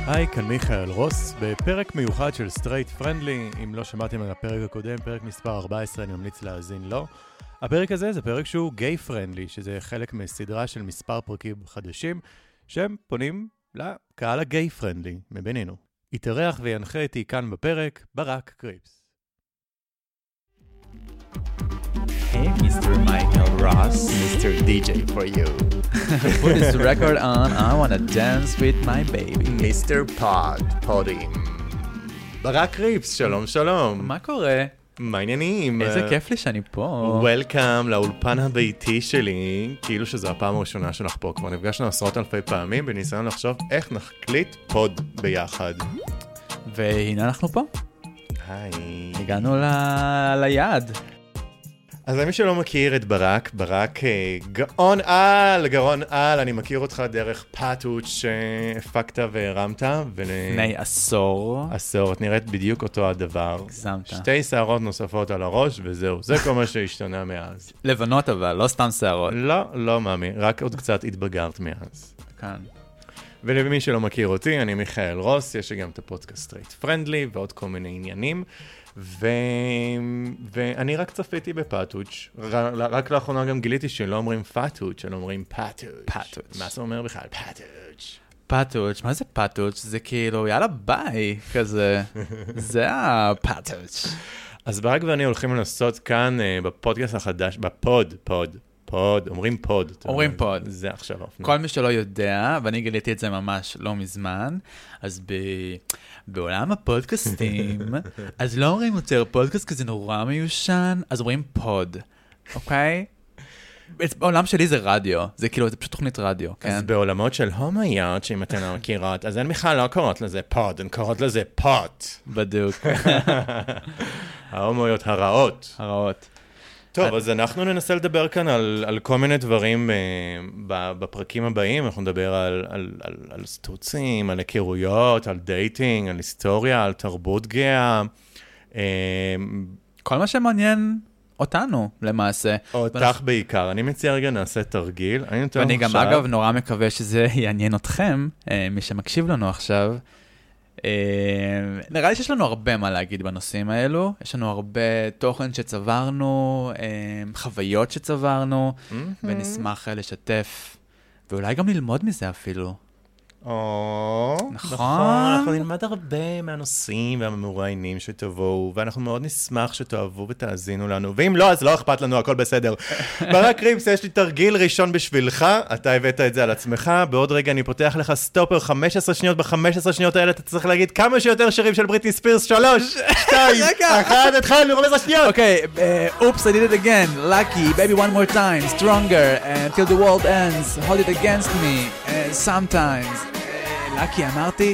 היי, כאן מיכאל רוס, בפרק מיוחד של סטרייט פרנדלי. אם לא שמעתם על הפרק הקודם, פרק מספר 14, אני ממליץ להאזין לו. הפרק הזה זה פרק שהוא גיי פרנדלי, שזה חלק מסדרה של מספר פרקים חדשים, שהם פונים לקהל הגיי פרנדלי מבינינו. יתארח וינחה איתי כאן בפרק ברק קריפס. Hey, Mr. Michael Ross. Mr. DJ for you. Put this record on, I wanna dance with my baby. Mr. פודים. ברק קריפס, שלום שלום. מה קורה? מה העניינים? איזה כיף לי שאני פה. Welcome לאולפן הביתי שלי, כאילו שזו הפעם הראשונה שלך פה. כבר נפגשנו עשרות אלפי פעמים בניסיון לחשוב איך נחליט פוד ביחד. והנה אנחנו פה. היי. הגענו ליעד. אז למי שלא מכיר את ברק, גאון על, אני מכיר אותך דרך פאטוץ' שהפקת והרמת. לפני עשור. את נראית בדיוק אותו הדבר. הגזמת. 2 שערות נוספות על הראש וזהו, זה כל מה שהשתנה מאז. לבנות אבל, לא סתם שערות. לא מאמי, רק עוד קצת התבגרת מאז. כאן. ולמי שלא מכיר אותי, אני מיכאל רוס, יש לי גם את הפודקאסט סטרייט פרנדלי ועוד כל מיני עניינים. ואני רק צפיתי בפאטוץ', רק לאחרונה גם גיליתי שלא אומרים פאטוץ', אלא אומרים פאטוץ'. מה זה אומר בכלל? פאטוץ', מה זה פאטוץ'? זה כאילו, יאללה ביי, כזה. זה הפאטוץ'. אז ברק ואני הולכים לנסות כאן בפודקאסט החדש, בפוד, אומרים פוד. אומרים פוד. זה עכשיו. כל מי שלא יודע, ואני גיליתי את זה ממש לא מזמן, אז בעולם הפודקאסטים, אז לא אומרים יותר פודקאסט כי זה נורא מיושן, אז אומרים פוד, אוקיי? בעולם שלי זה רדיו, זה כאילו, זה פשוט תוכנית רדיו, כן? אז בעולמות של הומואיות, שאם אתן לא מכירות, אז הן בכלל לא קוראות לזה פוד, הן קוראות לזה פוט. בדיוק. ההומואיות הרעות. טוב, אז אנחנו ננסה לדבר כאן על כל מיני דברים בפרקים הבאים. אנחנו נדבר על סטוצים, על היכרויות, על דייטינג, על היסטוריה, על תרבות גאה. כל מה שמעניין אותנו, למעשה. אותך בעיקר. אני מציע רגע נעשה תרגיל. ואני גם אגב נורא מקווה שזה יעניין אתכם, מי שמקשיב לנו עכשיו. נראה לי שיש לנו הרבה מה להגיד בנושאים האלו, יש לנו הרבה תוכן שצברנו, חוויות שצברנו, ונשמח לשתף, ואולי גם ללמוד מזה אפילו. נכון, אנחנו נלמד הרבה מהנושאים והמרואיינים שתבואו, ואנחנו מאוד נשמח שתאהבו ותאזינו לנו, ואם לא, אז לא אכפת לנו, הכל בסדר. ברק קריפס, יש לי תרגיל ראשון בשבילך, אתה הבאת את זה על עצמך, בעוד רגע אני פותח לך סטופר 15 שניות, ב-15 שניות האלה אתה צריך להגיד כמה שיותר שירים של בריטני ספירס, 3, 2, 1, התחלנו, 15 שניות. אוקיי, oops, I did it again, lucky, baby one more time, stronger, until the world ends, hold it against me, sometimes. לקי, אמרתי,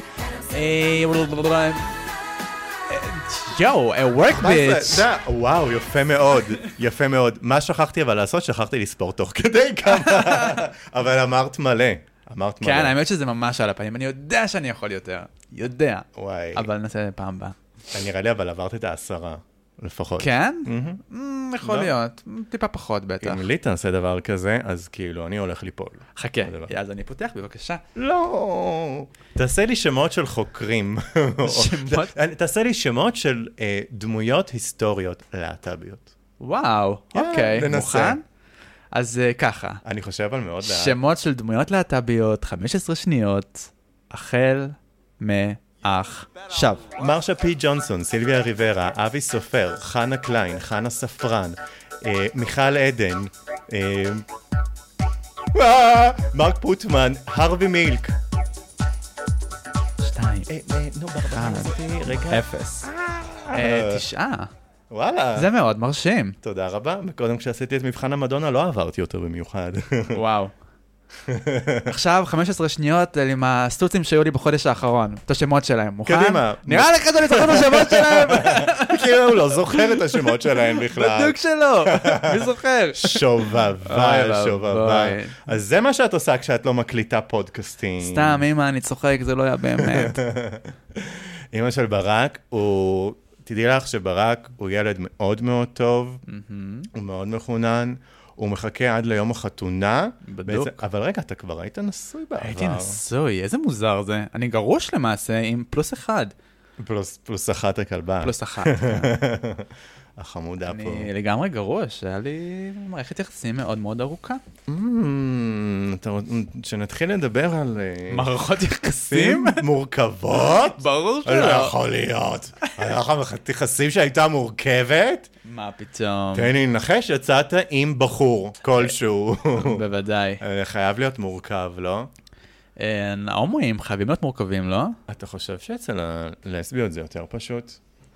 יו, work bitch. וואו, יפה מאוד. מה שכחתי אבל לעשות? שכחתי לספור תוך כדי כמה. אבל אמרת מלא. כן, האמת שזה ממש על הפנים. אני יודע שאני יכול יותר. יודע. וואי. אבל נעשה פעם הבאה. נראה לי אבל עברת את 10. לפחות. כן? יכול להיות. טיפה פחות בטח. אם לי תעשה דבר כזה, אז כאילו, אני הולך ליפול. חכה, אז אני פותח, בבקשה. לא. תעשה לי שמות של חוקרים. שמות? תעשה לי שמות של דמויות היסטוריות להט"ביות. וואו, אוקיי. מוכן? אז ככה. אני חושב על מאוד לאט. שמות של דמויות להט"ביות, 15 שניות, החל עכשיו. מרשה פי ג'ונסון, סילביה ריברה, אבי סופר, חנה קליין, חנה ספרן, מיכל עדן, מרק פוטמן, הרווי מילק. 2, נו, 0, 9. וואלה. זה מאוד מרשים. תודה רבה. וקודם כשעשיתי את מבחן המדונה לא עברתי אותו במיוחד. וואו. עכשיו 15 שניות עם הסטוצים שהיו לי בחודש האחרון, את השמות שלהם, מוכן? קדימה. נראה לך שאני זוכר את השמות שלהם? כאילו הוא לא זוכר את השמות שלהם בכלל. בדיוק שלא, מי זוכר? שובבה. אז זה מה שאת עושה כשאת לא מקליטה פודקאסטים. סתם, אמא, אני צוחק, זה לא היה באמת. אמא של ברק, תדעי לך שברק הוא ילד מאוד מאוד טוב, הוא מאוד מחונן, הוא מחכה עד ליום החתונה. בדוק. אבל רגע, אתה כבר היית נשוי בעבר. הייתי נשוי, איזה מוזר זה. אני גרוש למעשה עם +1. פלוס אחת הכלבה. +1. החמודה פה. אני לגמרי גרוש, היה לי מערכת יחסים מאוד מאוד ארוכה. שנתחיל לדבר על... מערכות יחסים? מורכבות? ברור שלא. לא יכול להיות. היה לך מערכת יחסים שהייתה מורכבת? מה פתאום? תן לי לנחש, יצאת עם בחור כלשהו. בוודאי. חייב להיות מורכב, לא? ההומואים חייבים להיות מורכבים, לא? אתה חושב שאצל הלסביות זה יותר פשוט?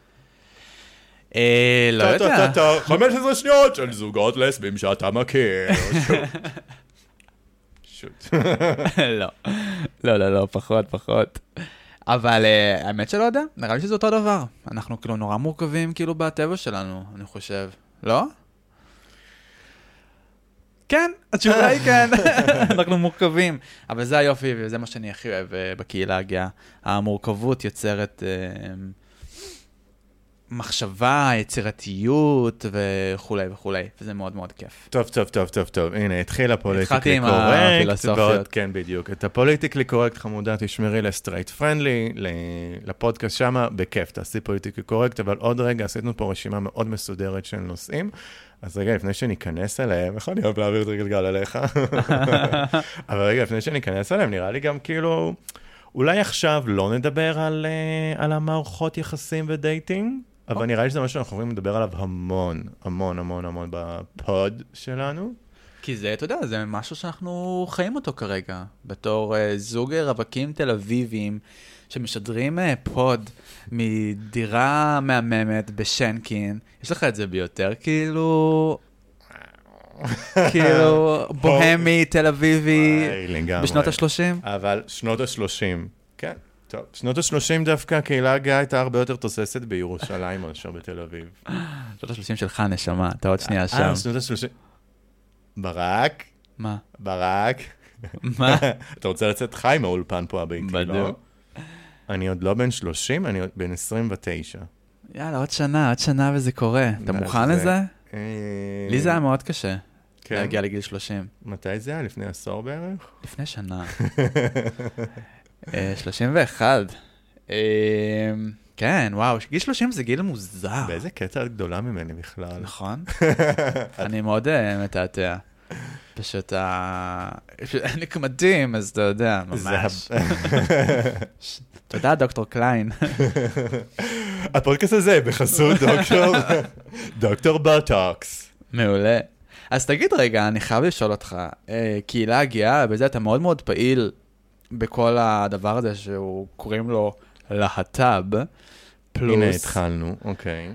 לא יודע. 15 שניות של זוגות לסבים שאתה מכיר. שוט. לא, פחות. אבל האמת שלא יודע, נראה לי שזה אותו דבר. אנחנו כאילו נורא מורכבים כאילו בטבע שלנו, אני חושב. לא? כן, התשובה היא כן. אנחנו מורכבים. אבל זה היופי, וזה מה שאני הכי אוהב בקהילה הגאה. המורכבות יוצרת מחשבה, יצירתיות וכו', וזה מאוד מאוד כיף. טוב. הנה, התחיל הפוליטיקלי קורקט. התחלתי עם הפילוסופיות. כן, בדיוק. את הפוליטיקלי קורקט, חמודה, תשמרי לסטרייט פרנדלי, לפודקאסט שמה, בכיף, תעשי פוליטיקלי קורקט, אבל עוד רגע עשינו פה רשימה מאוד מסודרת של נושאים, אז רגע, לפני שניכנס אליהם, איך אני אוהב להעביר את רגלגל עליך? אבל רגע, לפני שניכנס אליהם, נראה לי גם כאילו, אולי עכשיו לא נדבר על המערכות יחסים ודייטינג, אבל נראה לי שזה משהו שאנחנו יכולים לדבר עליו המון בפוד שלנו. כי זה, אתה יודע, זה משהו שאנחנו חיים אותו כרגע, בתור זוג רווקים תל אביבים, שמשדרים פוד מדירה מהממת בשנקין. יש לך את זה ביותר, כאילו בוהמי, תל אביבי, בשנות ה-30? אבל שנות ה-30, כן. טוב, שנות ה-30 דווקא הקהילה הגאה הייתה הרבה יותר תוססת בירושלים מאשר בתל אביב. שנות ה-30 שלך, נשמה, אתה עוד שנייה שם. שנות ה-30. ברק? מה? ברק? מה? אתה רוצה לצאת חי מהאולפן פה הביתי, לא? בדיוק. אני עוד לא בן 30, אני עוד בן 29. יאללה, עוד שנה וזה קורה. אתה מוכן לזה? לי זה היה מאוד קשה. להגיע לגיל 30. מתי זה היה? לפני עשור בערך? לפני שנה. 31. כן, וואו, גיל 30 זה גיל מוזר. באיזה קטע גדולה ממני בכלל. נכון. אני מאוד מתעתע. פשוט נקמדים, אז אתה יודע, ממש. תודה, דוקטור קליין. הפודקאסט הזה בחסות דוקטור בוטוקס. מעולה. אז תגיד רגע, אני חייב לשאול אותך, קהילה הגאה, בזה אתה מאוד מאוד פעיל בכל הדבר הזה שהוא קוראים לו להט"ב, פלוס... הנה התחלנו, אוקיי.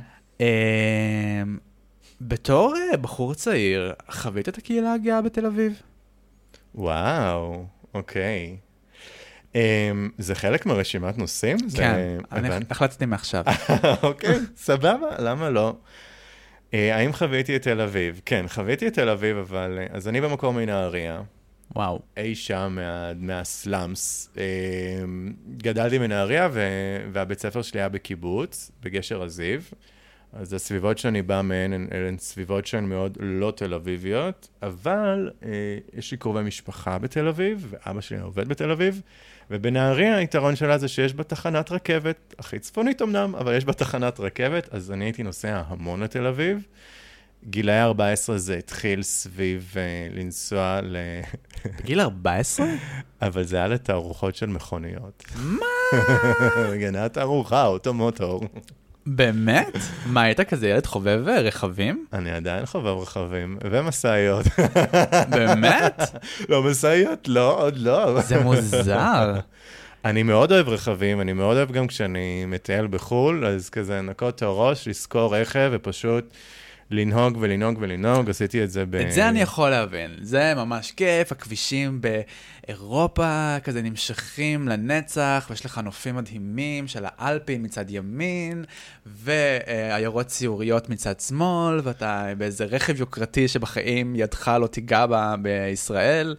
בתור בחור צעיר, חווית את הקהילה הגאה בתל אביב? וואו, אוקיי. זה חלק מרשימת נושאים? כן, אני החלטתי מעכשיו. אוקיי, סבבה, למה לא? האם חוויתי את תל אביב? כן, חוויתי את תל אביב, אבל... אז אני במקום מנהריה. וואו. אי שם מהסלאמס. גדלתי מנהריה, והבית ספר שלי היה בקיבוץ, בגשר הזיו. אז הסביבות שאני בא מהן, הן סביבות שהן מאוד לא תל אביביות, אבל יש לי קרובי משפחה בתל אביב, ואבא שלי עובד בתל אביב, ובנהריה היתרון שלה זה שיש בה תחנת רכבת, הכי צפונית אמנם, אבל יש בה תחנת רכבת, אז אני הייתי נוסע המון לתל אביב. גילי 14 זה התחיל סביב לנסוע בגיל 14? אבל זה היה לתערוכות של מכוניות. מה? גנה תערוכה, אוטומוטור. באמת? מה, היית כזה ילד חובב רכבים? אני עדיין חובב רכבים, ומסעיות. באמת? לא מסעיות, לא, עוד לא. זה מוזר. אני מאוד אוהב רכבים, אני מאוד אוהב גם כשאני מטייל בחול, אז כזה נקות את הראש, לזכור רכב ופשוט לנהוג ולנהוג ולנהוג, עשיתי את זה את זה אני יכול להבין, זה ממש כיף, הכבישים באירופה כזה נמשכים לנצח, ויש לך נופים מדהימים של האלפים מצד ימין, ועיירות ציוריות מצד שמאל, ואתה באיזה רכב יוקרתי שבחיים ידך לא תיגע בה בישראל,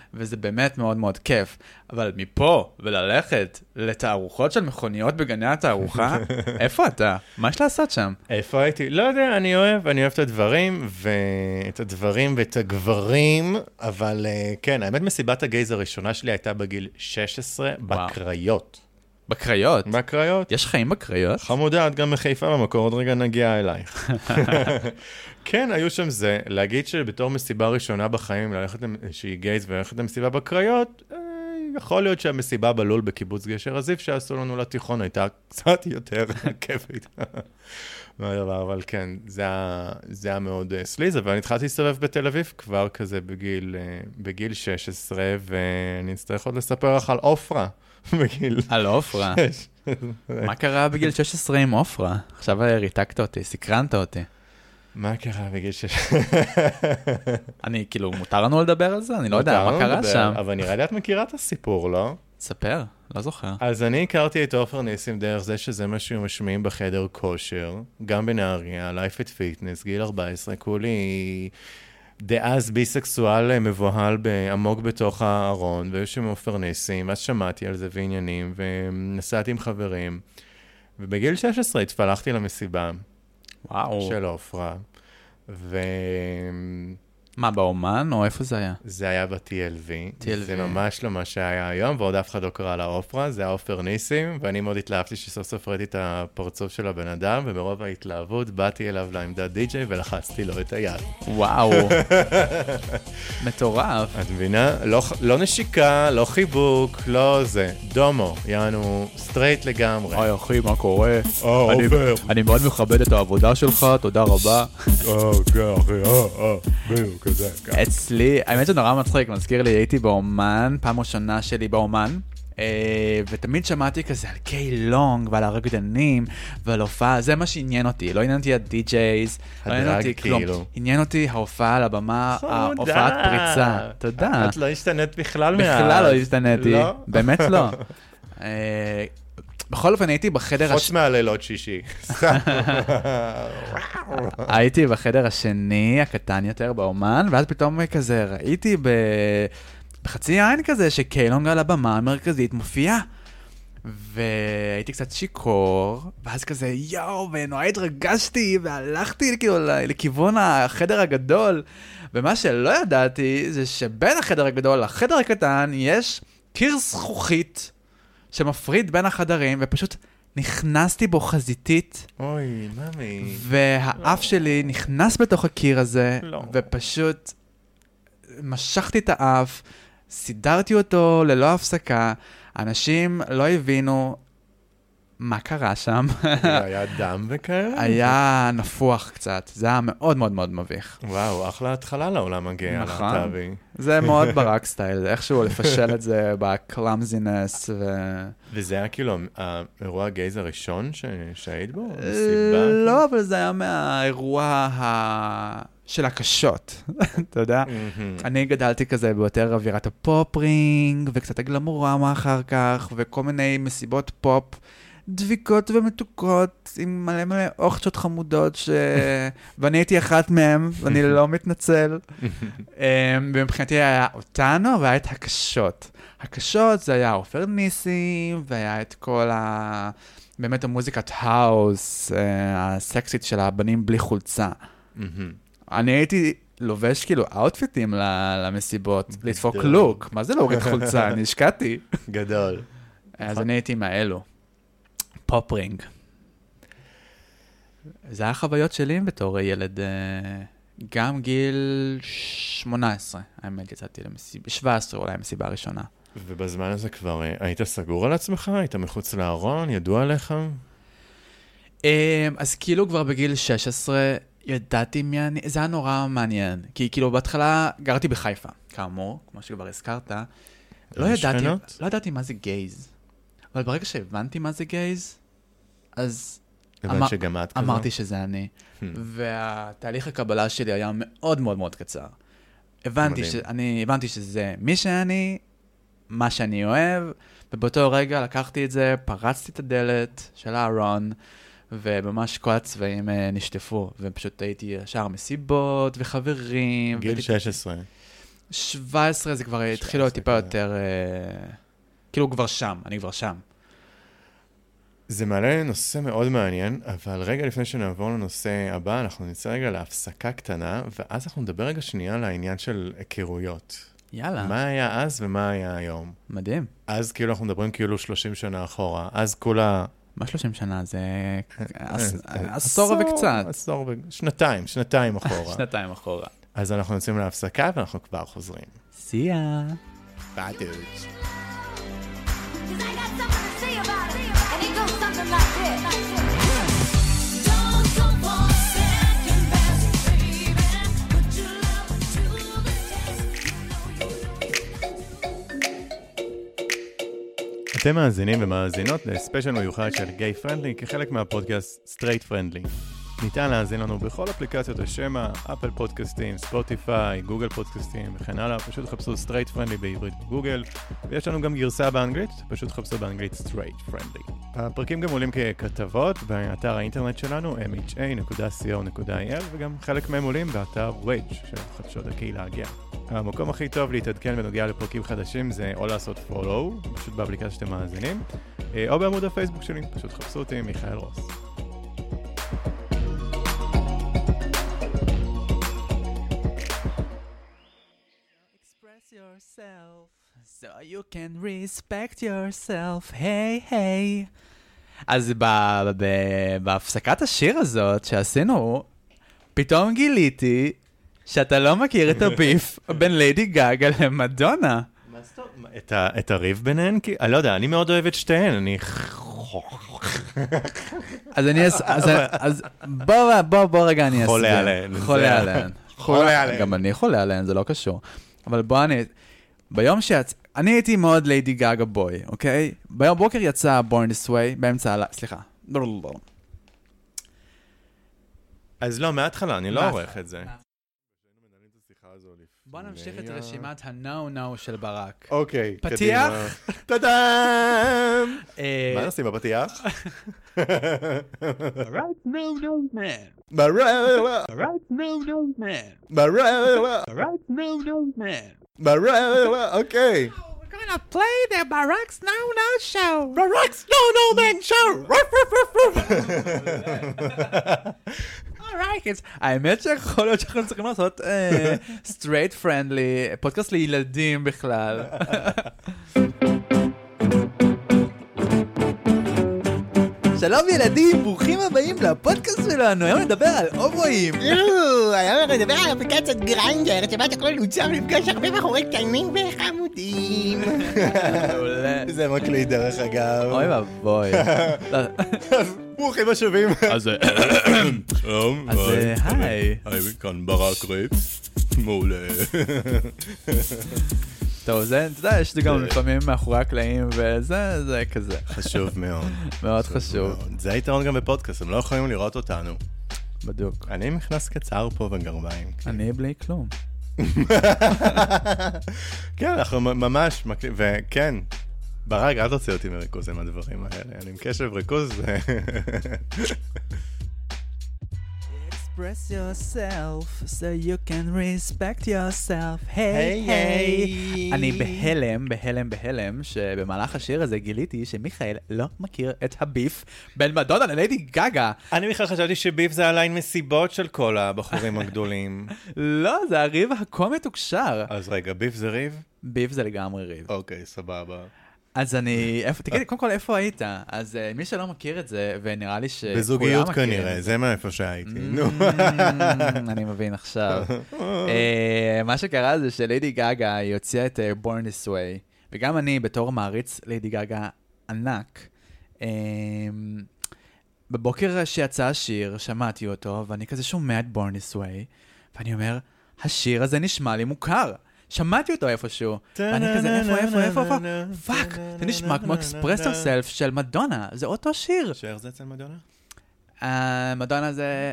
וזה באמת מאוד מאוד כיף. אבל מפה וללכת לתערוכות של מכוניות בגני התערוכה, איפה אתה? מה יש לעשות שם? איפה הייתי? לא יודע, אני אוהב את הדברים, ואת הגברים, אבל כן, האמת מסיבת הגייז הראשונה שלי הייתה בגיל 16, בקריות. בקריות? בקריות. יש חיים בקריות? חמודה, את גם מחיפה במקור, עוד רגע נגיע אלייך. כן, היו שם זה, להגיד שבתור מסיבה ראשונה בחיים, שהיא גייז וללכת למסיבה בקריות, יכול להיות שהמסיבה בלול בקיבוץ גשר הזיו שעשו לנו לתיכון הייתה קצת יותר כיפית. אבל כן, זה היה מאוד סליז, אבל אני התחלתי להסתובב בתל אביב כבר כזה בגיל 16, ואני אצטרך עוד לספר לך על אופרה. על אופרה? מה קרה בגיל 16 עם אופרה? עכשיו ריתקת אותי, סקרנת אותי. מה קרה בגיל 16? אני, כאילו, מותר לנו לדבר על זה? אני לא יודע, מה קרה שם? אבל נראה לי את מכירה את הסיפור, לא? ספר, לא זוכר. אז אני הכרתי את עופר ניסים דרך זה שזה מה שהם משמיעים בחדר כושר, גם בנהריה, Life at Fitness, גיל 14, כולי דאז ביסקסואל מבוהל עמוק בתוך הארון, והיו שם עופר ניסים, אז שמעתי על זה ועניינים, ונסעתי עם חברים, ובגיל 16 התפלחתי למסיבה. וואו. של אופרה. מה, באומן או איפה זה היה? זה היה ב-TLV. זה ממש לא מה שהיה היום, ועוד אף אחד לא קרא לה אופרה, זה היה עופר ניסים, ואני מאוד התלהבתי שסוף סוף ראיתי את הפרצוף של הבן אדם, וברוב ההתלהבות באתי אליו לעמדת די-ג'יי ולחצתי לו את היד. וואו. מטורף. את מבינה? לא נשיקה, לא חיבוק, לא זה. דומו, יענו סטרייט לגמרי. היי אחי, מה קורה? אני מאוד מכבד את העבודה שלך, תודה רבה. כן, אחי, כזה. אצלי, האמת זה נורא מצחיק, מזכיר לי, הייתי באומן, פעם ראשונה שלי באומן, ותמיד שמעתי כזה על קיי לונג ועל הרקדנים ועל הופעה, זה מה שעניין אותי, לא עניין אותי הדי-ג'ייז, לא עניין אותי כלום, עניין אותי ההופעה על הבמה, ההופעת פריצה, תודה. את לא השתנית בכלל מאז. בכלל לא השתניתי, באמת לא. בכל אופן הייתי בחדר... חוץ מהלילות שישי. הייתי בחדר השני, הקטן יותר באומן, ואז פתאום כזה ראיתי בחצי עין כזה שקיילונג על הבמה המרכזית מופיעה. והייתי קצת שיקור, ואז כזה יאו, ונורא התרגשתי, והלכתי כאילו לכיוון החדר הגדול. ומה שלא ידעתי זה שבין החדר הגדול לחדר הקטן יש קיר זכוכית, שמפריד בין החדרים, ופשוט נכנסתי בו חזיתית. אוי, ממי. והאף שלי נכנס בתוך הקיר הזה, ופשוט משכתי את האף, סידרתי אותו ללא הפסקה, אנשים לא הבינו מה קרה שם. היה דם וכאלה? היה נפוח קצת, זה היה מאוד מאוד מאוד מביך. וואו, אחלה התחלה לעולם מגיע, להט"בי. זה מאוד ברק סטייל, איכשהו לפשל את זה בקלאמזינס וזה היה כאילו האירוע הגייז הראשון שהיית בו? לא, אבל זה היה מהאירוע של הקשות, אתה יודע? אני גדלתי כזה ביותר אווירת הפופ-רינג, וקצת הגלמורמה אחר כך, וכל מיני מסיבות פופ, דביקות ומתוקות, עם מלא מלא אוכצ'ות חמודות, ואני הייתי אחת מהם, ואני לא מתנצל. ומבחינתי היה אותנו, והיה את הקשות. הקשות זה היה עופר ניסים, והיה את כל באמת המוזיקת האוס, הסקסית של הבנים בלי חולצה. אני הייתי לובש כאילו אאוטפיטים למסיבות, לדפוק לוק. מה זה להוריד חולצה? אני השקעתי. גדול. אז אני הייתי מהאלו. פופ-רינג. זה היה חוויות שלי בתור ילד, גם גיל 18, האמת יצאתי למסיבה, 17 אולי המסיבה הראשונה. ובזמן הזה כבר היית סגור על עצמך? היית מחוץ לארון? ידוע עליך? אז כאילו כבר בגיל 16 ידעתי מי אני, זה היה נורא מעניין, כי כאילו בהתחלה גרתי בחיפה, כאמור, כמו שכבר הזכרת, לא ידעתי מה זה גייז. אבל ברגע שהבנתי מה זה גייז, אז אמרתי שזה אני. והתהליך הקבלה שלי היה מאוד מאוד מאוד קצר. הבנתי שזה מי שאני, מה שאני אוהב, ובאותו רגע לקחתי את זה, פרצתי את הדלת של הארון, וממש כל הצבעים נשטפו, ופשוט הייתי ישר מסיבות וחברים. גיל 16. 17 זה כבר התחיל להיות טיפה יותר... כאילו כבר שם, אני כבר שם. זה מעלה נושא מאוד מעניין, אבל רגע לפני שנעבור לנושא הבא, אנחנו נצא רגע להפסקה קטנה, ואז אנחנו נדבר רגע שנייה על העניין של היכרויות. יאללה. מה היה אז ומה היה היום? מדהים. אז כאילו אנחנו מדברים כאילו 30 שנה אחורה, אז כולה... מה 30 שנה? זה עשור וקצת. שנתיים אחורה. שנתיים אחורה. אז אנחנו יוצאים להפסקה ואנחנו כבר חוזרים. See ya. Bye, dudes. אתם מאזינים ומאזינות לספיישל מיוחד של גיי פרנדלי כחלק מהפודקאסט סטרייט פרנדלי. ניתן להאזין לנו בכל אפליקציות השמע, אפל פודקאסטים, ספוטיפיי, גוגל פודקאסטים וכן הלאה. פשוט חפשו סטרייט פרנדלי בעברית בגוגל, ויש לנו גם גרסה באנגלית, פשוט חפשו באנגלית סטרייט פרנדלי. הפרקים גם עולים ככתבות באתר האינטרנט שלנו, mha.co.il, וגם חלק מהם עולים באתר Wedge של חדשות הקהילה הגאה. המקום הכי טוב להתעדכן בנוגע לפרקים חדשים זה או לעשות follow, פשוט באפליקציה שאתם מאזינים, או בעמוד הפייסבוק שלי, פשוט חפשו אותי, מיכאל רוס. yourself so you can respect yourself hey hey. אז בהפסקת השיר הזאת שעשינו פתאום גיליתי שאתה לא מכיר את הביף בין ליידי גאגה למדונה. את הריב ביניהן? כי אני לא יודע, אני מאוד אוהב את שתיהן, אני... אז בוא רגע אני אסביר. חולה עליהן. גם אני חולה עליהן, זה לא קשור. אבל ביום אני הייתי מאוד ליידי גאגה בוי, אוקיי? ביום בוקר יצא Born This Way, באמצע סליחה. אז לא, מההתחלה, אני לא עורך את זה. בוא נמשיך את רשימת ה-No-No של ברק. אוקיי, פתיח? טאדאם! מה נשים בפתיח? Right no-no man. Right no-no man. Right no-no man. אוקיי. We're gonna play the Barak's No-No show. Barak's No-No man show. האמת שיכול להיות שאנחנו צריכים לעשות straight friendly, פודקאסט לילדים בכלל. שלום ילדים, ברוכים הבאים לפודקאסט שלנו, היום נדבר על הומואים. היום נדבר על אפליקציית גריינדר, שבה הכל נוצר לפגוש הרבה בחורי קטנים וחמודים. זה מקליט דרך אגב. אוי ואבוי. ברוכים השבים. אז היי. היי, כאן ברק ריפס. מעולה. טוב, אתה יודע, יש לי גם לפעמים מאחורי הקלעים, וזה כזה. חשוב מאוד. מאוד חשוב. זה היתרון גם בפודקאסט, הם לא יכולים לראות אותנו. בדיוק. אני מכנס קצר פה בגרביים. אני בלי כלום. כן, אנחנו ממש, וכן, ברק, אל תוציא אותי מריכוז עם הדברים האלה. אני עם קשב ריכוז. Express yourself so you can respect yourself. Hey, hey. אני בהלם, שבמהלך השיר הזה גיליתי שמיכאל לא מכיר את הביף בין מדונה לליידי גאגה. אני בכלל חשבתי שביף זה הליין מסיבות של כל הבחורים הגדולים. לא, זה הריב הכה מתוקשר. אז רגע, ביף זה ריב? ביף זה לגמרי ריב. אוקיי, סבבה. אז תגיד, קודם כל, איפה היית? אז מי שלא מכיר את זה, ונראה לי שכולם מכירים. בזוגיות כנראה, זה מאיפה שהייתי. אני מבין עכשיו. מה שקרה זה שליידי גאגה היא הוציאה את Born This Way, וגם אני בתור מעריץ ליידי גאגה ענק, בבוקר שיצא השיר, שמעתי אותו, ואני כזה שומע את Born This Way, ואני אומר, השיר הזה נשמע לי מוכר. שמעתי אותו איפשהו, ואני כזה, איפה? פאק, זה נשמע כמו Express Yourself של מדונה, זה אותו שיר. שאיך זה אצל מדונה? מדונה זה...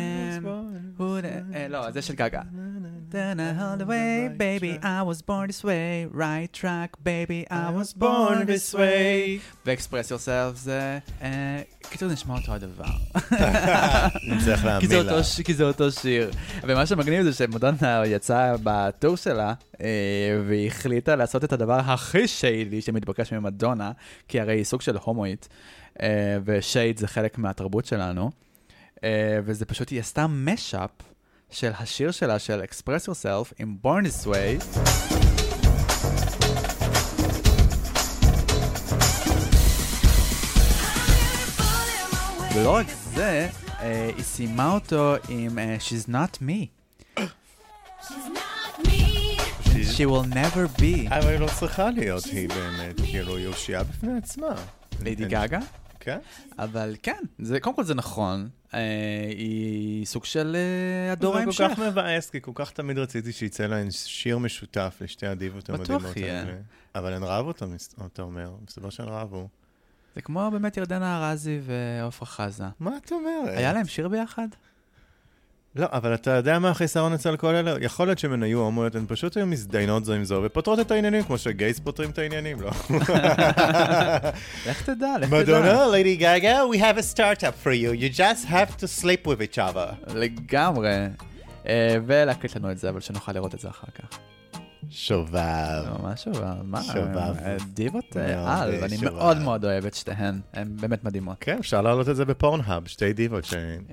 לא, זה של גגה. Then I held away, baby, I was born this way. Right track, baby, I was born this way. ו-Express Yourself זה... קיצור, נשמע אותו הדבר. נצטרך להאמין לה. כי זה אותו שיר. ומה שמגניב זה שמדונה יצאה בטור שלה, והיא החליטה לעשות את הדבר הכי שיידי שמתבקש ממדונה, כי הרי היא סוג של הומואית, ושייד זה חלק מהתרבות שלנו, וזה פשוט, היא עשתה משאפ של השיר שלה, של Express Yourself, עם Born This Way. ולא רק זה, היא סיימה אותו עם She's Not Me. She will never be. אבל היא לא צריכה להיות, היא באמת, כאילו, היא הושיעה בפני עצמה. לידי גגה? כן. אבל כן, קודם כל זה נכון, היא סוג של הדור ההמשך. זה כל כך מבאס, כי כל כך תמיד רציתי שיצא להן שיר משותף לשתי הדיבות המדהימות. בטוח יהיה. אבל הן רבו אותם, אתה אומר, זה לא שהן רבו. זה כמו באמת ירדנה ארזי ועופרה חזה. מה את אומרת? היה להם שיר ביחד? לא, אבל אתה יודע מה החיסרון אצל כל אלה? יכול להיות שהן היו הומואיות, הן פשוט היו מזדיינות זו עם זו, ופותרות את העניינים, כמו שגייס פותרים את העניינים, לא? לך תדע. מדונה, לידי גגה, we have a startup for you. You just have to sleep with each other. לגמרי. ולהקליט לנו את זה, אבל שנוכל לראות את זה אחר כך. שובב. ממש שובב. מה? שובב. דיבות על, ואני מאוד מאוד אוהב את שתיהן. הן באמת מדהימות. כן, אפשר להעלות את זה בפורנהאב, שתי דיבות שהן.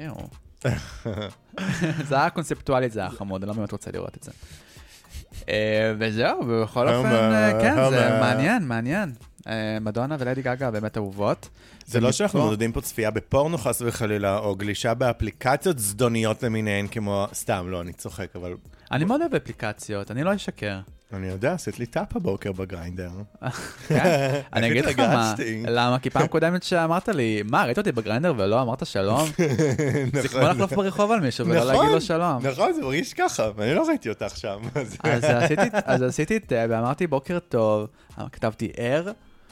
זה היה קונספטואלית, זה היה חמוד, אני לא באמת רוצה לראות את זה. וזהו, בכל אופן, כן, זה מעניין. מדונה וליידי גגה באמת אהובות. זה לא שאנחנו מודדים פה צפייה בפורנו חס וחלילה, או גלישה באפליקציות זדוניות למיניהן, כמו סתם, לא, אני צוחק, אבל... אני מאוד אוהב אפליקציות, אני לא אשקר. אני יודע, עשית לי טאפ הבוקר בגריינדר. אני אגיד לך מה, למה? כי פעם קודמת שאמרת לי, מה, ראית אותי בגריינדר ולא אמרת שלום? זה כמו לחלוף ברחוב על מישהו ולא להגיד לו שלום. נכון, זה מרגיש ככה, ואני לא ראיתי אותך שם. אז עשיתי טאב, ואמרתי בוקר טוב, כתבתי ער,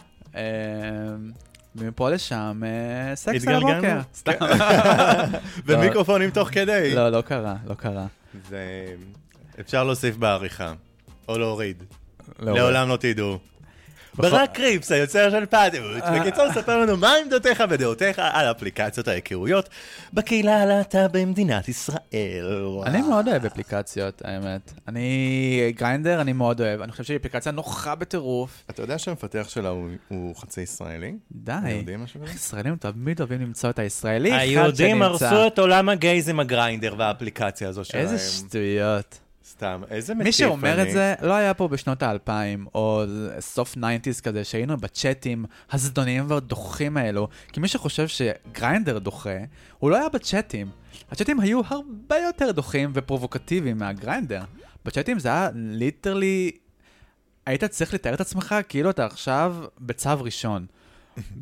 ומפה לשם, סקס על הבוקר. ומיקרופונים תוך כדי. לא, לא קרה. אפשר להוסיף בעריכה. או להוריד. לעולם לא תדעו. ברק קריפס, היוצר של פאדימות. בקיצור, ספר לנו מה עמדותיך ודעותיך על אפליקציות ההיכרויות בקהילה הלהט"ב במדינת ישראל. אני מאוד אוהב אפליקציות, האמת. גריינדר אני מאוד אוהב. אני חושב שהיא אפליקציה נוחה בטירוף. אתה יודע שהמפתח שלה הוא חצי ישראלי? די. ישראלים תמיד אוהבים למצוא את הישראלי. היהודים הרסו את עולם הגייז עם הגריינדר והאפליקציה הזו שלהם. איזה שטויות. סתם, איזה מטיף. מי שאומר את זה, לא היה פה בשנות ה-2000, או סוף 90s כזה, שהיינו בצ'אטים הזדוניים והדוחים האלו, כי מי שחושב שגריינדר דוחה, הוא לא היה בצ'אטים. הצ'אטים היו הרבה יותר דוחים ופרובוקטיביים מהגריינדר. בצ'אטים זה היה ליטרלי, היית צריך לתאר את עצמך כאילו אתה עכשיו בצו ראשון. 1.73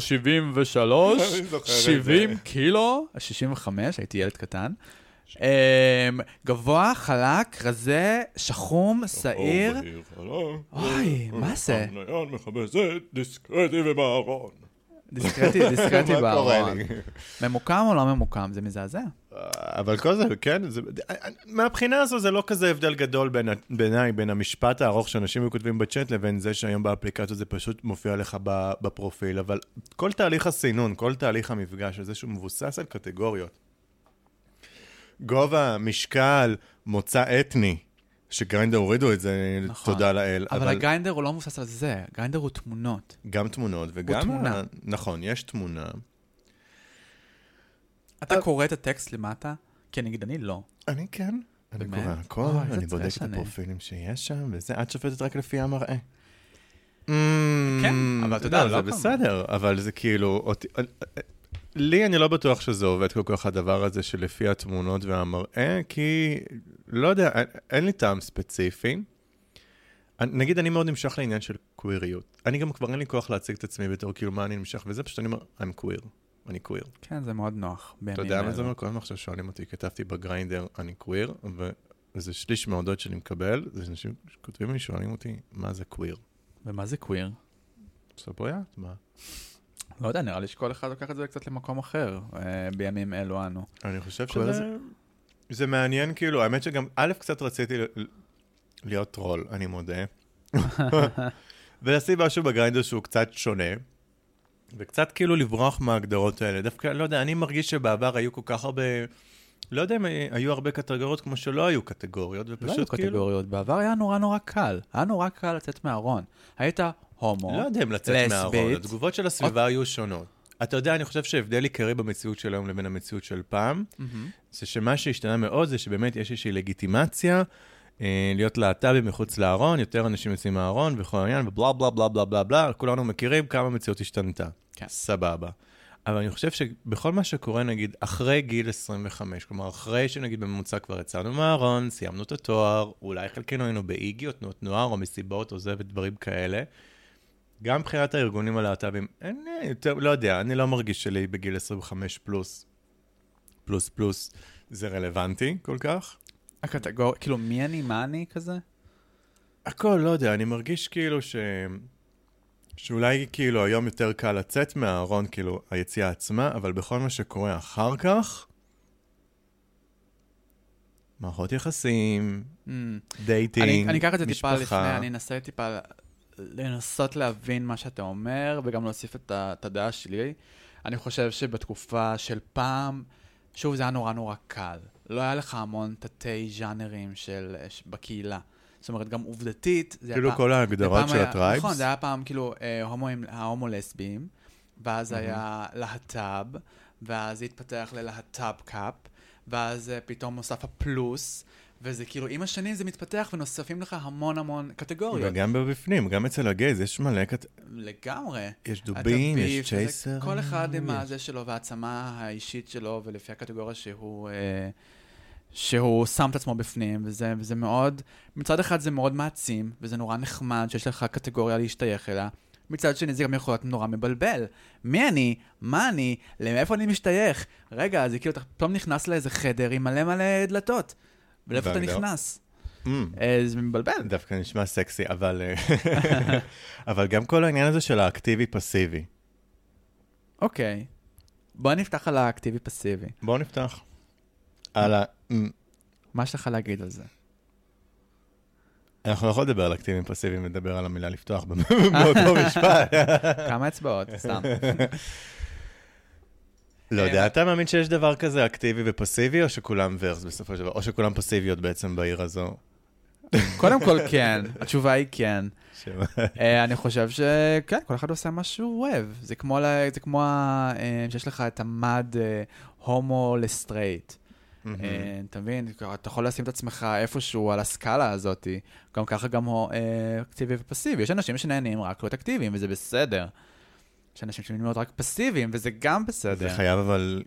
70 קילו, 65, הייתי ילד קטן. גבוה, חלק, רזה, שחום, שעיר. אוי, מה זה? המנהל מחפשת דיסקרטי ובארון. דיסקרטי בארון. ממוקם או לא ממוקם? זה מזעזע. אבל כל זה, כן, מהבחינה הזו זה לא כזה הבדל גדול בעיניי, בין המשפט הארוך שאנשים כותבים בצ'אט לבין זה שהיום באפליקציה זה פשוט מופיע לך בפרופיל, אבל כל תהליך הסינון, כל תהליך המפגש הזה שהוא מבוסס על קטגוריות. גובה, משקל, מוצא אתני, שגריינדר הורידו את זה, תודה לאל. אבל הגריינדר הוא לא מבוסס על זה, גריינדר הוא תמונות. גם תמונות, וגם... נכון, יש תמונה. אתה קורא את הטקסט למטה? כי נגיד אני לא. אני כן. אני קורא הכל, אני בודק את הפרופילים שיש שם, וזה, את שופטת רק לפי המראה. כן, אבל אתה יודע, זה בסדר, אבל זה כאילו... לי אני לא בטוח שזה עובד כל כך הדבר הזה שלפי התמונות והמראה, כי לא יודע, אין לי טעם ספציפי. נגיד, אני מאוד נמשך לעניין של קוויריות. אני גם כבר אין לי כוח להציג את עצמי בתור כאילו מה אני נמשך, וזה פשוט אני אומר, I'm queer, אני queer. כן, זה מאוד נוח. אתה יודע מה זה אומר? כל הזמן עכשיו שואלים אותי, כתבתי בגריינדר, אני queer, וזה שליש מהודות שאני מקבל, זה אנשים שכותבים לי, שואלים אותי, מה זה queer? ומה זה queer? סבויית, מה? לא יודע, נראה לי שכל אחד לוקח את זה קצת למקום אחר, בימים אלו אנו. אני חושב שזה מעניין, כאילו, האמת שגם, א', קצת רציתי להיות טרול, אני מודה. ולשים משהו בגריינדר שהוא קצת שונה, וקצת כאילו לברוח מההגדרות האלה. דווקא, לא יודע, אני מרגיש שבעבר היו כל כך הרבה, לא יודע אם היו הרבה קטגוריות כמו שלא היו קטגוריות, ופשוט לא היו קטגוריות, בעבר היה נורא קל. היה נורא קל לצאת מהארון. היית הומו, לא יודע אם לצאת מהארון, התגובות של הסביבה היו שונות. אתה יודע, אני חושב שהבדל עיקרי במציאות של היום לבין המציאות של פעם, זה שמה שהשתנה מאוד זה שבאמת יש איזושהי לגיטימציה, להיות להט"בים מחוץ לארון, יותר אנשים יוצאים מהארון וכל העניין, ובלה בלה בלה בלה בלה בלה, כולנו מכירים כמה המציאות השתנתה. כן. סבבה. אבל אני חושב שבכל מה שקורה, נגיד, אחרי גיל 25, כלומר, אחרי שנגיד בממוצע כבר יצאנו מהארון, סיימנו את התואר, אולי חלקנו היינו באיגי או תנועות נוער או מסיבות או זה ודברים כאלה, גם מבחינת הארגונים הלהט"בים, אין יותר, לא יודע, אני לא מרגיש שלי בגיל 25 פלוס, זה רלוונטי כל כך. הקטגוריה, כאילו מי אני, מה אני כזה? הכל, לא יודע, אני מרגיש כאילו שאולי כאילו היום יותר קל לצאת מהארון, כאילו היציאה עצמה, אבל בכל מה שקורה אחר כך, מערכות יחסים, דייטינג, אני אקח את זה טיפה לפני, משפחה. אני אנסה טיפה לנסות להבין מה שאתה אומר, וגם להוסיף את הדעה שלי. אני חושב שבתקופה של פעם, שוב זה היה נורא קל. לא היה לך המון תתי ז'אנרים בקהילה. זאת אומרת, גם עובדתית, כאילו כל ההגדרות של הטרייבס. נכון, זה היה פעם כאילו ההומו-לסביים, ואז היה להט"ב, ואז זה התפתח ללהט"ב קאפ, ואז פתאום נוסף הפלוס, וזה כאילו עם השנים זה מתפתח ונוספים לך המון קטגוריות. וגם בפנים, גם אצל הגייז, יש מלא לגמרי. יש דובין, יש צ'ייסר. כל אחד עם הזה שלו והעצמה האישית שלו, ולפי הקטגוריה שהוא שם את עצמו בפנים, וזה מאוד, מצד אחד זה מאוד מעצים, וזה נורא נחמד שיש לך קטגוריה להשתייך אליה, מצד שני זה גם יכול להיות נורא מבלבל. מי אני? מה אני? לאיפה אני משתייך? רגע, זה כאילו אתה פתאום נכנס לאיזה חדר עם מלא דלתות, ולאיפה אתה נכנס? זה מבלבל. דווקא נשמע סקסי, אבל גם כל העניין הזה של האקטיבי-פסיבי. אוקיי. בוא נפתח על האקטיבי-פסיבי. בוא נפתח. על מה יש לך להגיד על זה? אנחנו לא יכולים לדבר על אקטיביים פסיביים, לדבר על המילה לפתוח באותו משפט. כמה אצבעות, סתם. לא יודע, אתה מאמין שיש דבר כזה אקטיבי ופסיבי, או שכולם ורס בסופו של דבר, או שכולם פסיביות בעצם בעיר הזו? קודם כל כן, התשובה היא כן. אני חושב שכן, כל אחד עושה מה שהוא אוהב. זה כמו שיש לך את המד הומו לסטרייט. אתה מבין, אתה יכול לשים את עצמך איפשהו על הסקאלה הזאת, גם ככה גם אקטיבי ופסיבי. יש אנשים שנהנים רק להיות אקטיביים, וזה בסדר. יש אנשים שנהנים להיות רק פסיביים, וזה גם בסדר. זה חייב, אבל...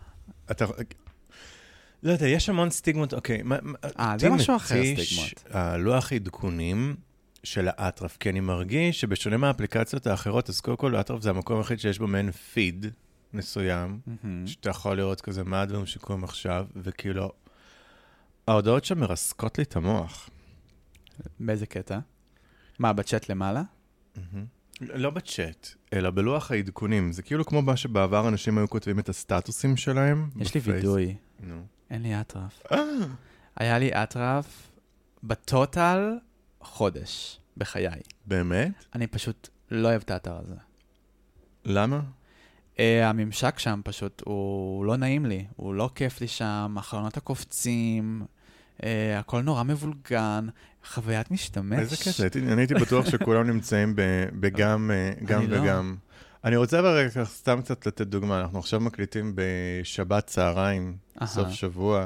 לא יודע, יש המון סטיגמות, אוקיי. זה משהו אחר, סטיגמות. הלוח עדכונים של האטרף, כי אני מרגיש שבשונה מהאפליקציות האחרות, אז קודם כל, האטרף זה המקום היחיד שיש בו מעין פיד מסוים, שאתה יכול לראות כזה מה הדברים שקורים עכשיו, וכאילו, ההודעות שם מרסקות לי את המוח. באיזה קטע? מה, בצ'אט למעלה? לא בצ'אט, אלא בלוח העדכונים. זה כאילו כמו מה שבעבר אנשים היו כותבים את הסטטוסים שלהם. יש לי וידוי. אין לי אטרף. היה לי אטרף בטוטל חודש בחיי. באמת? אני פשוט לא אוהב את האתר הזה. למה? הממשק שם פשוט, הוא לא נעים לי. הוא לא כיף לי שם, החלונות הקופצים, הכל נורא מבולגן, חוויית משתמש. איזה קטע, אני הייתי בטוח שכולם נמצאים בגם וגם. אני רוצה אבל סתם קצת לתת דוגמה, אנחנו עכשיו מקליטים בשבת צהריים, סוף שבוע,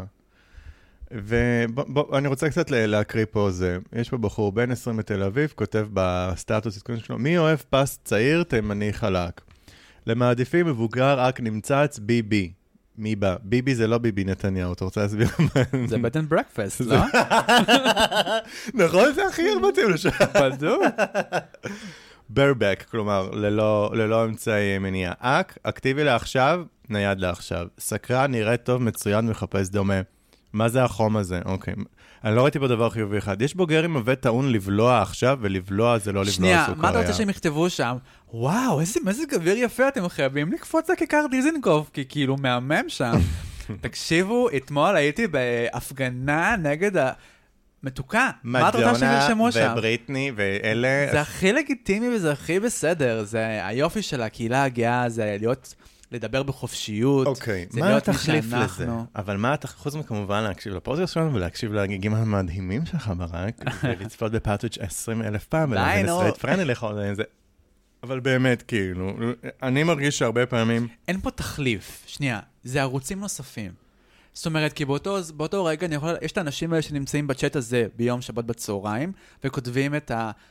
ואני רוצה קצת להקריא פה זה. יש פה בחור בן 20 בתל אביב, כותב בסטטוס עדכון שלו, מי אוהב פס צעיר תימני חלק? למעדיפים מבוגר רק נמצץ ביבי. מי בא? ביבי זה לא ביבי נתניהו, אתה רוצה להסביר מה? זה בטן ברקפסט, לא? נכון, זה הכי הרבטים לשם. בדיוק. ברבק, כלומר, ללא אמצעי מניעה. אקטיבי לעכשיו, נייד לעכשיו. סקרן, נראה טוב, מצוין, מחפש דומה. מה זה החום הזה? אוקיי. אני לא ראיתי בו דבר חיובי אחד. יש בוגר עם עובד טעון לבלוע עכשיו, ולבלוע זה לא לבלוע סוכריה. שנייה, מה אתה רוצה שהם יכתבו שם? וואו, איזה מזג אוויר יפה אתם חייבים לקפוץ לכיכר דיזנגוף, כי כאילו מהמם שם. תקשיבו, אתמול הייתי בהפגנה נגד המתוקה. מה אתה רוצה שהם ירשמו שם? מדונה ובריטני ואלה... זה הכי לגיטימי וזה הכי בסדר. זה היופי של הקהילה הגאה, זה לדבר בחופשיות. אוקיי, מה התחליף לזה? אבל מה חוץ מכמובן להקשיב לפודקאסט שלנו ולהקשיב להגיגים המדהימים שלך ברק, ולצפות בפאטריץ' 20,000 פעם, ולנסות פרני לכל זה. אבל באמת, כאילו, אני מרגיש שהרבה פעמים... אין פה תחליף. שנייה, זה ערוצים נוספים. זאת אומרת, כי באותו רגע יש את האנשים האלה שנמצאים בצ'אט הזה ביום שבת בצהריים, וכותבים את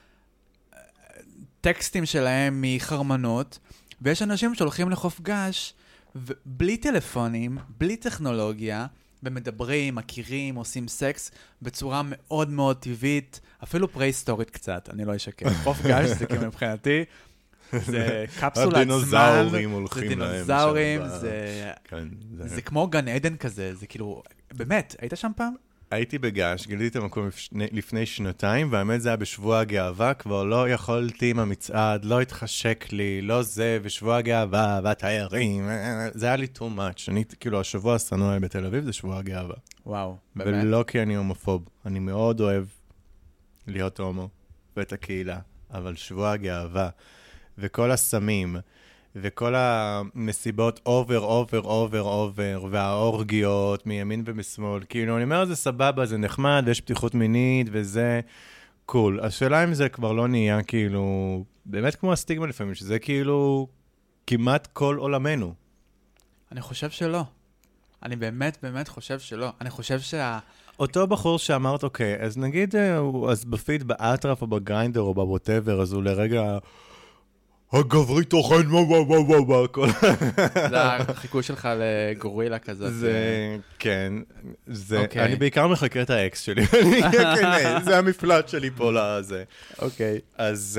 הטקסטים שלהם מחרמנות, ויש אנשים שהולכים לחוף גש, בלי טלפונים, בלי טכנולוגיה, ומדברים, מכירים, עושים סקס, בצורה מאוד מאוד טבעית, אפילו פרה-היסטורית קצת, אני לא אשקר. חוף גש זה כאילו מבחינתי, זה קפסולת זמן, הדינוזאורים הולכים זה להם. דינוזאורים, כן, זה כמו גן עדן כזה, זה כאילו, באמת, היית שם פעם? הייתי בגש, גיליתי את המקום לפני שנתיים, והאמת זה היה בשבוע הגאווה, כבר לא יכולתי עם המצעד, לא התחשק לי, לא זה, ושבוע הגאווה, והתיירים, זה היה לי too much. אני, כאילו, השבוע הסנוע בתל אביב זה שבוע הגאווה. וואו, באמת. ולא כי אני הומופוב, אני מאוד אוהב להיות הומו, ואת הקהילה, אבל שבוע הגאווה, וכל הסמים, וכל המסיבות אובר, והאורגיות מימין ומשמאל, כאילו אני אומר, זה סבבה, זה נחמד, ויש פתיחות מינית, וזה קול. השאלה אם זה כבר לא נהיה כאילו, באמת כמו הסטיגמה לפעמים, שזה כאילו כמעט כל עולמנו. אני חושב שלא. אני באמת חושב שלא. אני חושב אותו בחור שאמרת, אוקיי, אז נגיד, אז בפיד באטרף או בגריינדר או בווטאבר, אז הוא לרגע... הגברי תוכן, הכל. זה החיקוי שלך לגורילה כזאת. זה, כן. אני בעיקר מחכה את האקס שלי. זה המפלט שלי פה לזה. אוקיי. אז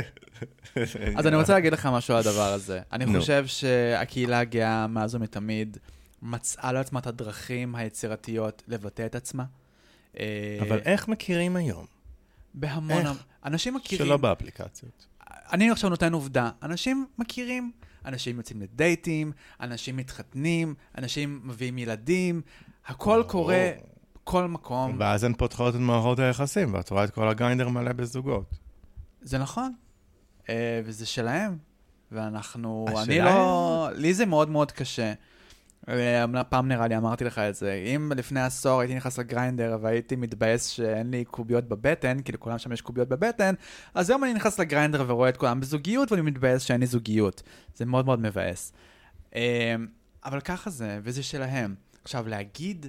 אני רוצה להגיד לך משהו על הדבר הזה. אני חושב שהקהילה הגאה מאז ומתמיד מצאה לעצמה את הדרכים היצירתיות לבטא את עצמה. אבל איך מכירים היום? בהמון... אנשים מכירים... שלא באפליקציות. אני עכשיו נותן עובדה. אנשים מכירים, אנשים יוצאים לדייטים, אנשים מתחתנים, אנשים מביאים ילדים, הכל קורה בכל מקום. ואז הן פותחות את מערכות היחסים, ואת רואה את כל הגריינדר מלא בזוגות. זה נכון, וזה שלהם, ואנחנו, אני לא, לי זה מאוד מאוד קשה. פעם נראה לי, אמרתי לך את זה, אם לפני עשור הייתי נכנס לגריינדר והייתי מתבאס שאין לי קוביות בבטן, כי לכולם שם יש קוביות בבטן, אז היום אני נכנס לגריינדר ורואה את כולם בזוגיות ואני מתבאס שאין לי זוגיות. זה מאוד מאוד מבאס. אבל ככה זה, וזה שלהם. עכשיו, להגיד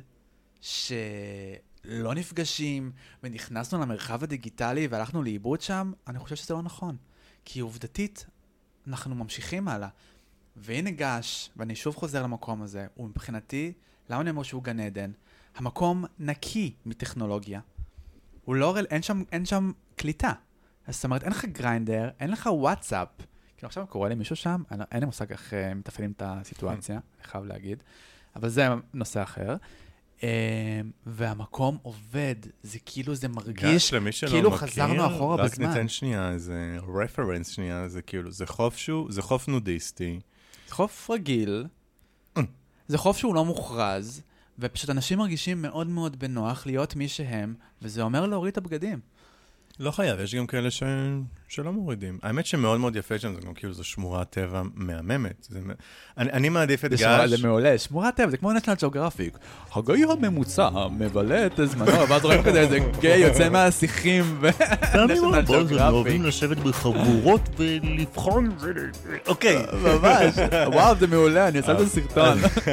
שלא נפגשים ונכנסנו למרחב הדיגיטלי והלכנו לאיבוד שם, אני חושב שזה לא נכון. כי עובדתית, אנחנו ממשיכים הלאה. והנה גש, ואני שוב חוזר למקום הזה, ומבחינתי, למה אני אומר שהוא גן עדן? המקום נקי מטכנולוגיה. הוא לא, אין שם קליטה. זאת אומרת, אין לך גריינדר, אין לך וואטסאפ. כאילו עכשיו קורא לי מישהו שם, אין לי מושג איך מתפעלים את הסיטואציה, אני חייב להגיד. אבל זה נושא אחר. והמקום עובד, זה כאילו זה מרגיש, כאילו חזרנו אחורה בזמן. רק ניתן שנייה, זה רפרנס שנייה, זה כאילו, זה חוף נודיסטי. זה חוף רגיל, זה חוף שהוא לא מוכרז, ופשוט אנשים מרגישים מאוד מאוד בנוח להיות מי שהם, וזה אומר להוריד את הבגדים. לא חייב, יש גם כאלה שלא מורידים. האמת שמאוד מאוד יפה שם, זה גם כאילו זו שמורת טבע מהממת. אני מעדיף את גש. זה מעולה, שמורת טבע, זה כמו נשיונל ג'אוגרפיק. הגאי הממוצע מבלה את זמנו, ואז רואים כזה איזה גיי יוצא מהשיחים ונשיונל ג'אוגרפיק. אוהבים לשבת בחבורות ולבחון. אוקיי. ממש, וואו, זה מעולה, אני עושה את הסרטון.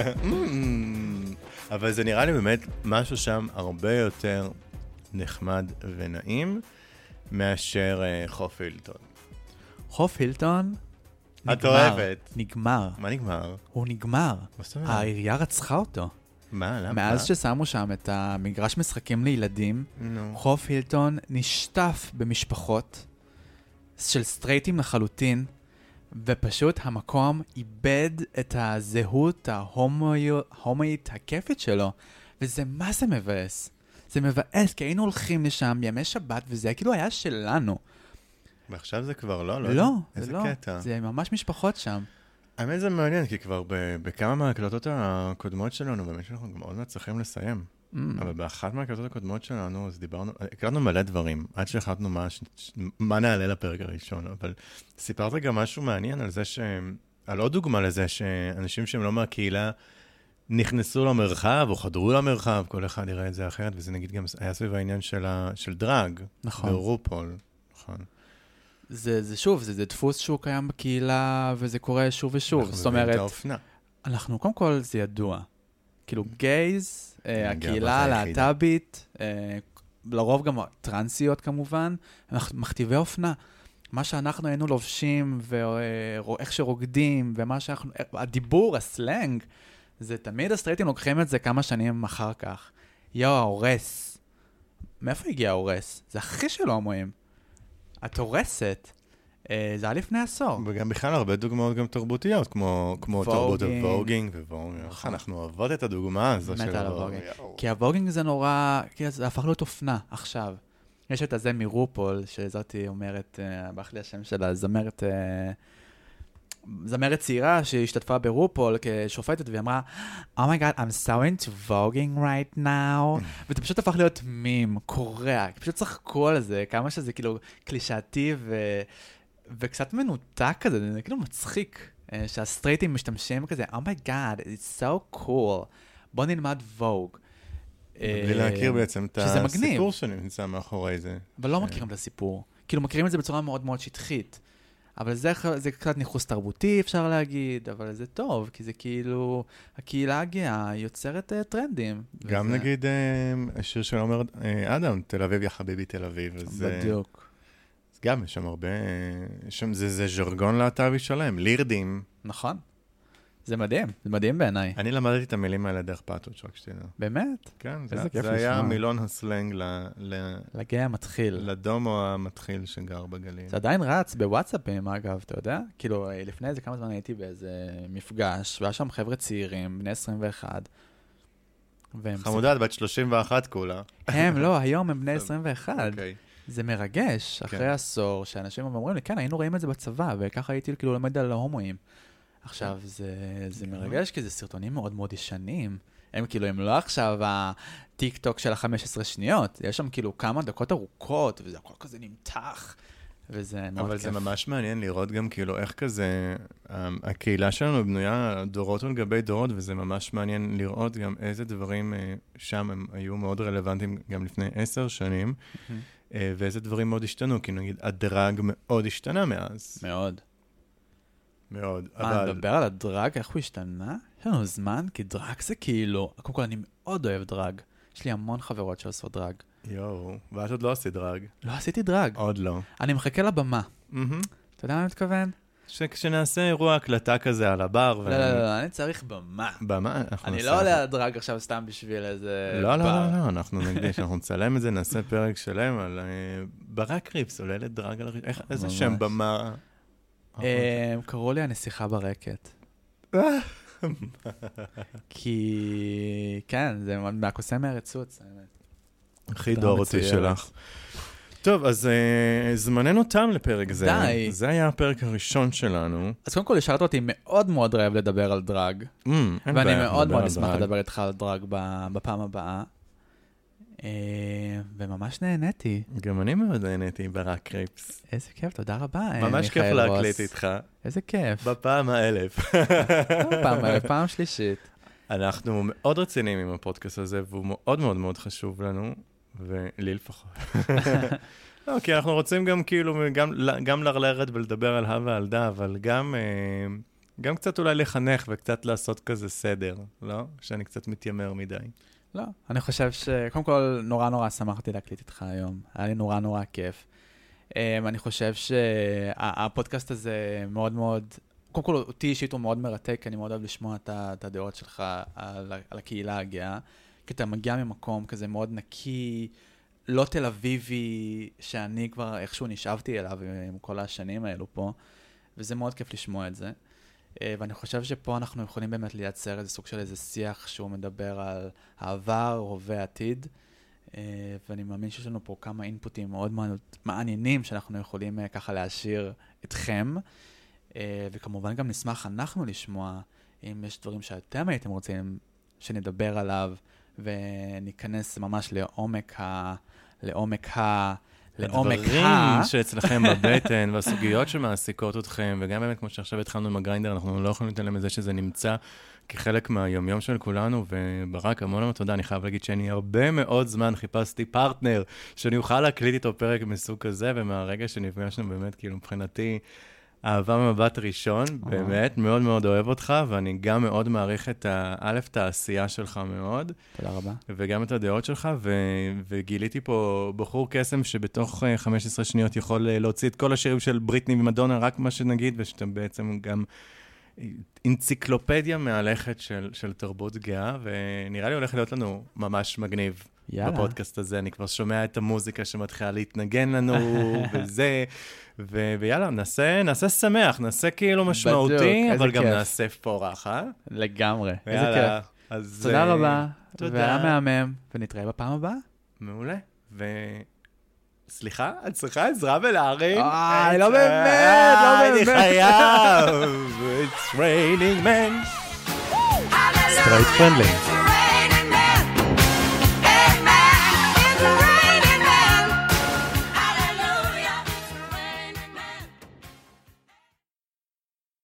אבל זה נראה לי באמת משהו שם הרבה יותר נחמד ונעים. מאשר חוף הילטון. חוף הילטון נגמר. את אוהבת. נגמר. מה נגמר? הוא נגמר. מה זאת אומרת? העירייה רצחה אותו. מה? למה? מאז ששמו שם את המגרש משחקים לילדים, חוף הילטון נשטף במשפחות של סטרייטים לחלוטין, ופשוט המקום איבד את הזהות ההומואית הכיפית שלו. וזה מה זה מבאס. זה מבאס, כי היינו הולכים לשם בימי שבת, וזה כאילו היה שלנו. ועכשיו זה כבר לא, לא? לא, איזה זה לא. קטע. זה ממש משפחות שם. האמת זה מעניין, כי כבר בכמה מההקלטות הקודמות שלנו, באמת שאנחנו גם עוד מעט צריכים לסיים. אבל באחת מההקלטות הקודמות שלנו, אז הקלטנו מלא דברים, עד שהחלטנו מה נעלה לפרק הראשון, אבל סיפרת גם משהו מעניין על זה על עוד דוגמה לזה, שאנשים שהם לא מהקהילה, נכנסו למרחב, או חדרו למרחב, כל אחד יראה את זה אחרת, וזה נגיד גם היה סביב העניין של דרג. נכון. ברופול, נכון. זה שוב, זה דפוס שהוא קיים בקהילה, וזה קורה שוב ושוב. זאת אומרת, את האופנה. אנחנו, קודם כל, זה ידוע. כאילו, גייז, הקהילה היחידה. הלהט"בית, לרוב גם טרנסיות כמובן, מכתיבי אופנה. מה שאנחנו היינו לובשים, ואיך שרוקדים, ומה שאנחנו, הדיבור, הסלנג, זה תמיד הסטרייטים לוקחים את זה כמה שנים אחר כך. ההורס. מאיפה הגיע ההורס? זה הכי שלא הומואים. את הורסת. זה היה לפני עשור. וגם בכלל הרבה דוגמאות גם תרבותיות, כמו תרבות הווגינג ווורגינג. אנחנו אוהבות את הדוגמה הזו של הווגינג. כי הווגינג זה נורא, זה הפך להיות אופנה עכשיו. יש את הזה מרופול, שזאתי אומרת, בח לי השם שלה, זמרת צעירה שהשתתפה ברופול כשופטת, והיא אמרה, Oh my God, I'm so into voguing right now. וזה פשוט הפך להיות מים, קורע. פשוט צחקו על זה, כמה שזה כאילו קלישאתי וקצת מנותק כזה, זה כאילו מצחיק, שהסטרייטים משתמשים כזה, Oh my God, it's so cool. בוא נלמד ווג. בלי להכיר בעצם את הסיפור שנמצא מאחורי זה. אבל לא מכירים את הסיפור. כאילו מכירים את זה בצורה מאוד מאוד שטחית. אבל זה קצת ניחוס תרבותי, אפשר להגיד, אבל זה טוב, כי זה כאילו, הקהילה הגאה יוצרת טרנדים. גם נגיד, השיר שלו אומר, אדם, תל אביב יא חביבי תל אביב. בדיוק. אז גם יש שם הרבה, זה ז'רגון להט"בי שלם, לירדים. נכון. זה מדהים בעיניי. אני למדתי את המילים האלה דרך פאטוץ' רק שתדע. באמת? כן, זה היה מילון הסלנג לגיי המתחיל. לדומו המתחיל שגר בגליל. זה עדיין רץ בוואטסאפים, אגב, אתה יודע? כאילו, לפני איזה כמה זמן הייתי באיזה מפגש, והיה שם חבר'ה צעירים, בני 21. חמודת, בת 31 כולה. לא, היום הם בני 21. אוקיי. זה מרגש, אחרי עשור, שאנשים אומרים לי, כן, היינו רואים את זה בצבא, וככה הייתי כאילו למד על ההומואים. עכשיו, זה מרגש, כי זה סרטונים מאוד מאוד ישנים. הם כאילו, הם לא עכשיו הטיק טוק של ה-15 שניות, יש שם כאילו כמה דקות ארוכות, וזה הכל כזה נמתח, וזה מאוד כיף. אבל זה ממש מעניין לראות גם כאילו איך כזה, הקהילה שלנו בנויה דורות על גבי דורות, וזה ממש מעניין לראות גם איזה דברים שם הם היו מאוד רלוונטיים גם לפני 10 שנים, ואיזה דברים מאוד השתנו, כי נגיד הדרג מאוד השתנה מאז. מאוד. מאוד, אבל... נדבר על הדרג, איך הוא השתנה? יש לנו זמן, כי דרג זה כאילו... קודם כל, אני מאוד אוהב דרג. יש לי המון חברות שעושות דרג. ואת עוד לא עשית דרג. לא עשיתי דרג. עוד לא. אני מחכה לבמה. אתה יודע מה אני מתכוון? כשנעשה אירוע הקלטה כזה על הבר. לא, אני צריך במה. במה? אני לא עולה על דרג עכשיו סתם בשביל איזה... לא, אנחנו נקדיש, אנחנו נצלם את זה, נעשה פרק שלם על... ברק ריפס עולה לדרג על... איזה שם במה... קראו לי הנסיכה ברקת. כי... כן, זה מהקוסם מהרצוץ, האמת. הכי דור אותי שלך. טוב, אז זמננו תם לפרק זה. די. זה היה הפרק הראשון שלנו. אז קודם כל, השארת אותי מאוד מאוד רעב לדבר על דרג. ואני מאוד מאוד אשמח לדבר איתך על דרג בפעם הבאה. וממש נהניתי. גם אני מאוד נהניתי ברק ריפס. איזה כיף, תודה רבה, ממש כיף להקליט איתך. איזה כיף. בפעם ה-1000. פעם שלישית. אנחנו מאוד רציניים עם הפודקאסט הזה, והוא מאוד מאוד מאוד חשוב לנו, ולי לפחות. לא, כי אנחנו רוצים גם כאילו, גם לרלרת ולדבר על הווה ועל דה, אבל גם קצת אולי לחנך וקצת לעשות כזה סדר, לא? שאני קצת מתיימר מדי. לא, אני חושב שקודם כל נורא שמחתי להקליט איתך היום. היה לי נורא כיף. אני חושב שהפודקאסט הזה מאוד מאוד, קודם כל אותי אישית הוא מאוד מרתק, אני מאוד אוהב לשמוע את הדעות שלך על הקהילה הגאה, כי אתה מגיע ממקום כזה מאוד נקי, לא תל אביבי, שאני כבר איכשהו נשאבתי אליו עם כל השנים האלו פה, וזה מאוד כיף לשמוע את זה. ואני חושב שפה אנחנו יכולים באמת לייצר איזה סוג של איזה שיח שהוא מדבר על העבר, הווה, עתיד, ואני מאמין שיש לנו פה כמה אינפוטים מאוד מעניינים שאנחנו יכולים ככה להשאיר אתכם, וכמובן גם נשמח אנחנו לשמוע אם יש דברים שאתם הייתם רוצים שנדבר עליו, וניכנס ממש לעומק הדברים שאצלכם בבטן, והסוגיות שמעסיקות אתכם, וגם באמת כמו שעכשיו התחלנו עם הגריינדר, אנחנו לא יכולים להתעלם מזה שזה נמצא כחלק מהיומיום של כולנו, וברק, המון תודה, אני חייב להגיד שאני הרבה מאוד זמן חיפשתי פרטנר, שאני אוכל להקליט איתו פרק מסוג כזה, ומהרגע שנפגשנו באמת, כאילו מבחינתי, אהבה ממבט ראשון, באמת, מאוד מאוד אוהב אותך, ואני גם מאוד מעריך את העשייה שלך מאוד. תודה רבה. וגם את הדעות שלך, וגיליתי פה בחור קסם שבתוך 15 שניות יכול להוציא את כל השירים של בריטני ומדונה, רק מה שנגיד, ושאתם בעצם גם אנציקלופדיה מהלכת של תרבות גאה, ונראה לי הולך להיות לנו ממש מגניב. בפודקאסט הזה, אני כבר שומע את המוזיקה שמתחילה להתנגן לנו, וזה, ויאללה, נעשה שמח, נעשה כאילו משמעותי, אבל גם נעשה פורח, לגמרי, איזה כיף. תודה רבה, והיה מהמם, ונתראה בפעם הבאה. מעולה, סליחה, את צריכה עזרה בלהרים? לא באמת, אני חייב, it's raining men. Straight friendly.